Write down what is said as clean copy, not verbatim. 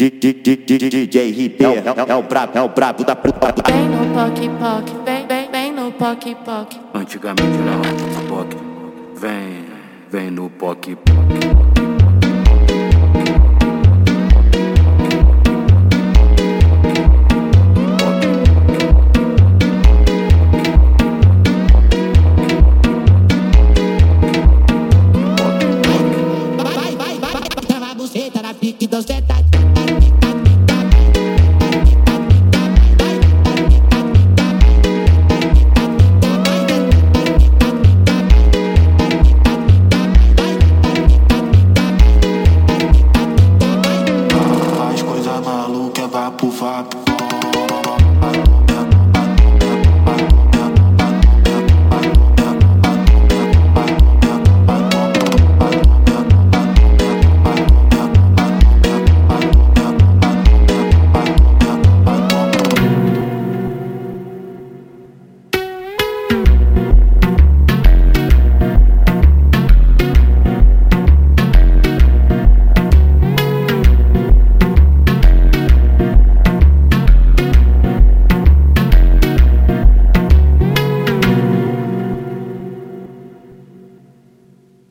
DJ RP é o brabo da puta. Vem no poc-poc, vem no poc-poc. Antigamente era rock, vem no poc-poc. Na pique dos detalhes. Faz coisa maluca, vá pro vapo.